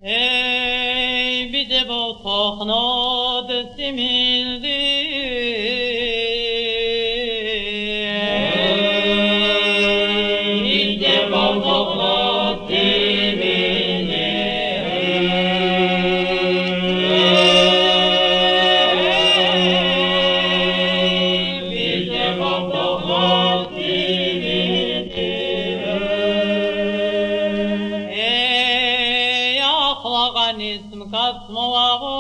Ey bize bu tohnadı simildi. Bize bu tohnadı simildi. Bize bu tohnadı simildi. Ey ahlagan ism kasmavağı.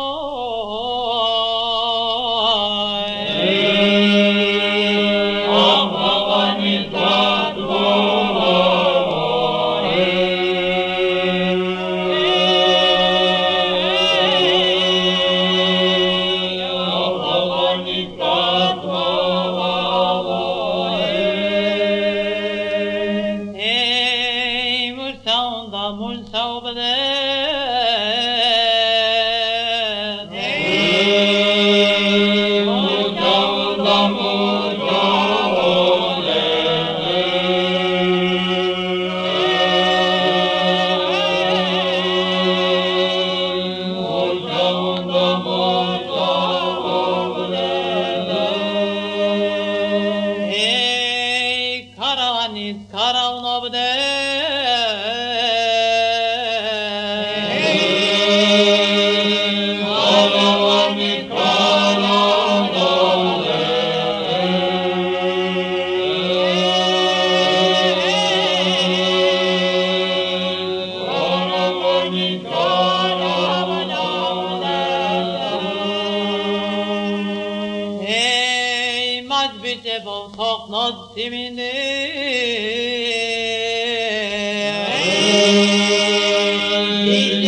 Ey mursaunda mursavbede. Ey karavanit karavnobde. Ey mazbite bu tohnod simini. Bize